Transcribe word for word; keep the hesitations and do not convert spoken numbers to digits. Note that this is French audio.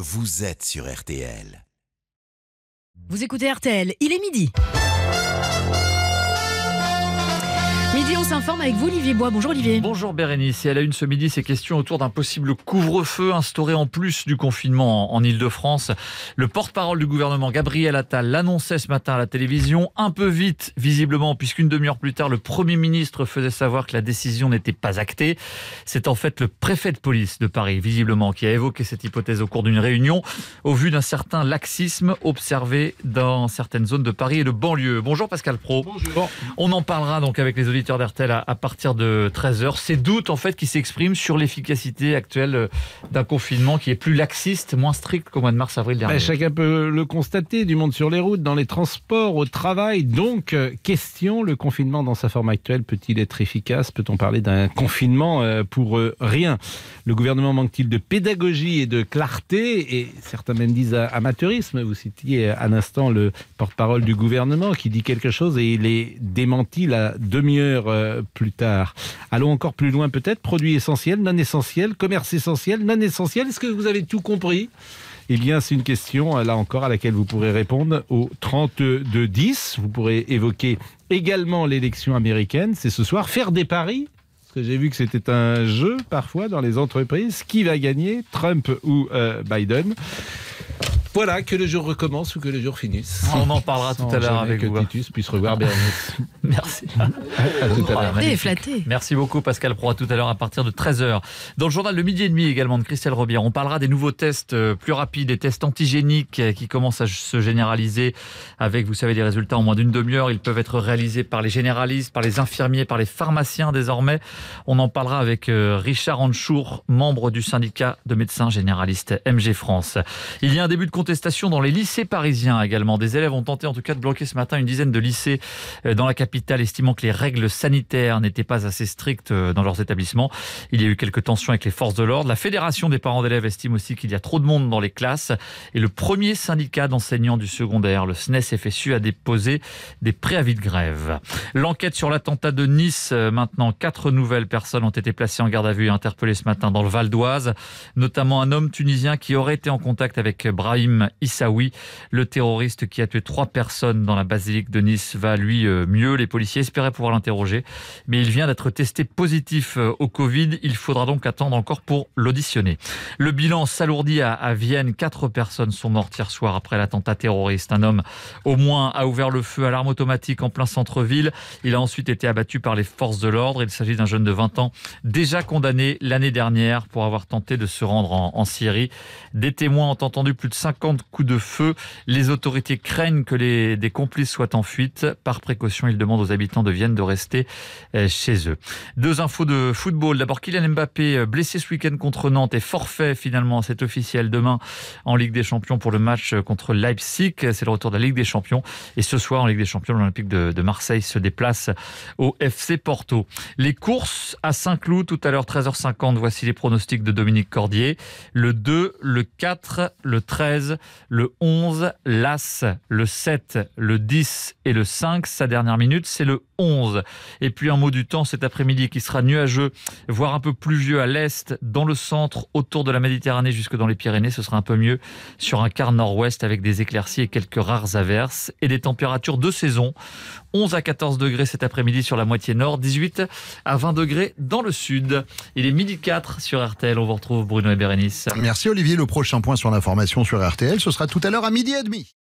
vous êtes sur R T L. Vous écoutez R T L, il est midi. Midi, on s'informe avec vous, Olivier Bois. Bonjour Olivier. Bonjour Bérénice. Et à la une ce midi, ces questions autour d'un possible couvre-feu instauré en plus du confinement en Ile-de-France. Le porte-parole du gouvernement, Gabriel Attal, l'annonçait ce matin à la télévision, un peu vite visiblement, puisqu'une demi-heure plus tard, le Premier ministre faisait savoir que la décision n'était pas actée. C'est en fait le préfet de police de Paris, visiblement, qui a évoqué cette hypothèse au cours d'une réunion, au vu d'un certain laxisme observé dans certaines zones de Paris et de banlieue. Bonjour Pascal Praud. Bonjour. On en parlera donc avec les auditeurs d'R T L à, à partir de treize heures. Ces doutes en fait qui s'expriment sur l'efficacité actuelle d'un confinement qui est plus laxiste, moins strict qu'au mois de mars-avril dernier. Ben, chacun peut le constater, du monde sur les routes, dans les transports, au travail. Donc, euh, question, le confinement dans sa forme actuelle peut-il être efficace? Peut-on parler d'un confinement euh, pour euh, rien? Le gouvernement manque-t-il de pédagogie et de clarté? Et certains même disent amateurisme. Vous citiez à l'instant le porte-parole du gouvernement qui dit quelque chose et il est démenti la demi-heure euh, plus tard. Allons encore plus loin peut-être. Produits essentiels, non essentiels, commerce essentiel, non essentiel. Est-ce que vous avez tout compris? Eh bien, c'est une question, là encore, à laquelle vous pourrez répondre au trente-deux dix. Vous pourrez évoquer également l'élection américaine. C'est ce soir. Faire des paris. Parce que j'ai vu que c'était un jeu, parfois, dans les entreprises. Qui va gagner, Trump ou euh, Biden? Voilà, que le jour recommence ou que le jour finisse. On en parlera tout à l'heure avec que vous. Titus puisse revoir Bérénice. Merci. À tout à l'heure. Et flatté. Merci beaucoup Pascal Praud. À tout à l'heure à partir de treize heures. Dans le journal Le Midi et Demi également de Christelle Robière, on parlera des nouveaux tests plus rapides, des tests antigéniques qui commencent à se généraliser avec, vous savez, des résultats en moins d'une demi-heure. Ils peuvent être réalisés par les généralistes, par les infirmiers, par les pharmaciens désormais. On en parlera avec Richard Anchour, membre du syndicat de médecins généralistes M G France. Il y a un début de contestation dans les lycées parisiens également. Des élèves ont tenté en tout cas de bloquer ce matin une dizaine de lycées dans la capitale, estimant que les règles sanitaires n'étaient pas assez strictes dans leurs établissements. Il y a eu quelques tensions avec les forces de l'ordre. La Fédération des parents d'élèves estime aussi qu'il y a trop de monde dans les classes. Et le premier syndicat d'enseignants du secondaire, le S N E S F S U, a déposé des préavis de grève. L'enquête sur l'attentat de Nice, maintenant, quatre nouvelles personnes ont été placées en garde à vue et interpellées ce matin dans le Val d'Oise, notamment un homme tunisien qui aurait été en contact avec Brahim Issaoui. Le terroriste qui a tué trois personnes dans la basilique de Nice va lui mieux. Les policiers espéraient pouvoir l'interroger, mais il vient d'être testé positif au Covid. Il faudra donc attendre encore pour l'auditionner. Le bilan s'alourdit à, à Vienne. Quatre personnes sont mortes hier soir après l'attentat terroriste. Un homme au moins a ouvert le feu à l'arme automatique en plein centre-ville. Il a ensuite été abattu par les forces de l'ordre. Il s'agit d'un jeune de vingt ans déjà condamné l'année dernière pour avoir tenté de se rendre en, en Syrie. Des témoins ont entendu plus de cinquante coups de feu. Les autorités craignent que les, des complices soient en fuite. Par précaution, ils demandent aux habitants de Vienne de rester chez eux. Deux infos de football. D'abord, Kylian Mbappé, blessé ce week-end contre Nantes, est forfait finalement, c'est officiel, demain en Ligue des Champions pour le match contre Leipzig. C'est le retour de la Ligue des Champions. Et ce soir, en Ligue des Champions, l'Olympique de, de Marseille se déplace au F C Porto. Les courses à Saint-Cloud, tout à l'heure, treize heures cinquante. Voici les pronostics de Dominique Cordier. Le deux, le quatre, le treize, le onze, l'As, le sept, le dix et le cinq. Sa dernière minute, c'est le onze. Et puis un mot du temps cet après-midi qui sera nuageux, voire un peu pluvieux à l'est, dans le centre, autour de la Méditerranée jusque dans les Pyrénées. Ce sera un peu mieux sur un quart nord-ouest avec des éclaircies et quelques rares averses et des températures de saison. onze à quatorze degrés cet après-midi sur la moitié nord, dix-huit à vingt degrés dans le sud. Il est midi quatre sur R T L. On vous retrouve Bruno et Bérénice. Merci Olivier. Le prochain point sur l'information sur R T L, ce sera tout à l'heure à midi et demi.